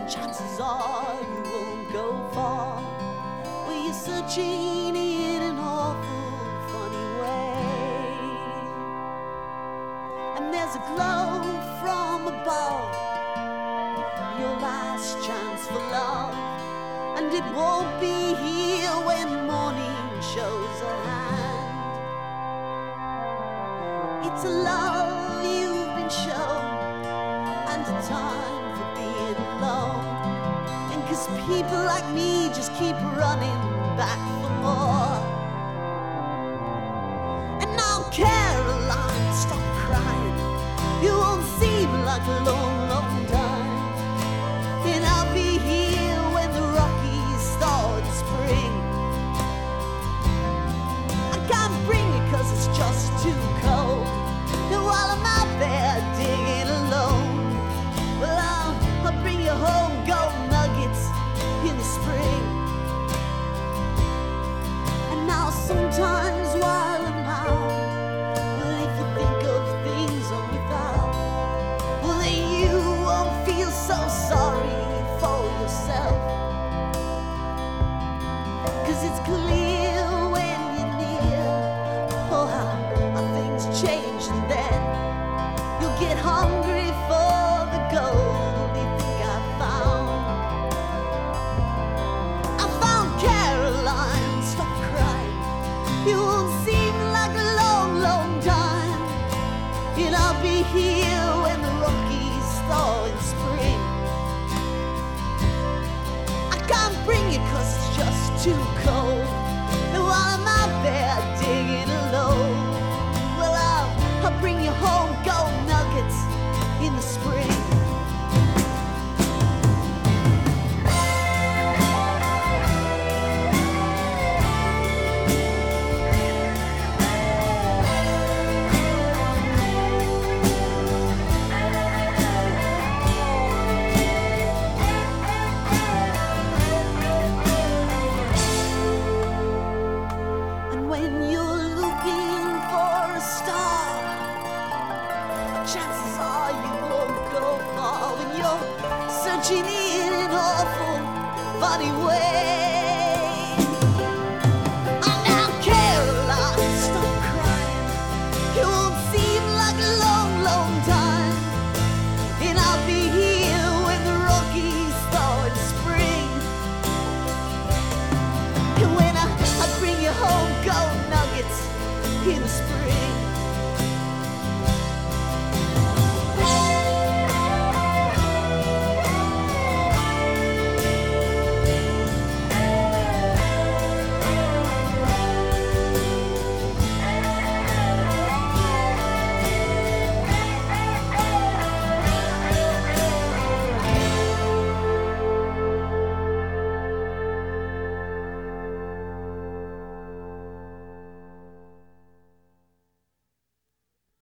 chances are you won't go far. Well, you're searching in an awful funny way, and there's a glow from above, your last chance for love, and it won't be here when morning shows a hand. It's a love you've been shown, and a time for being alone, and 'cause people like me just keep running back for more. And now Caroline, stop crying, you won't seem like a long, long time, and I'll be here when the Rockies start to spring. I can't bring it 'cause it's just too cold, and while I'm out there digging alone, well, I'll bring you home gold nuggets in the spring. And now sometimes while I'm out, well, if you think of things I'm without, well, then you won't feel so sorry for yourself, 'cause it's clear when you're near, oh, how things change, and then you'll get hungry for the gold you think I found. I found Caroline, stop crying, it won't seem like a long, long time, and I'll be here when the Rockies thaw in spring. I can't bring it 'cause it's just too cold, and while I'm out there digging alone, well, I'll bring you home gold nuggets in the spring. And when you're looking for a star, chances are you won't go far, when you're searching in an awful funny way.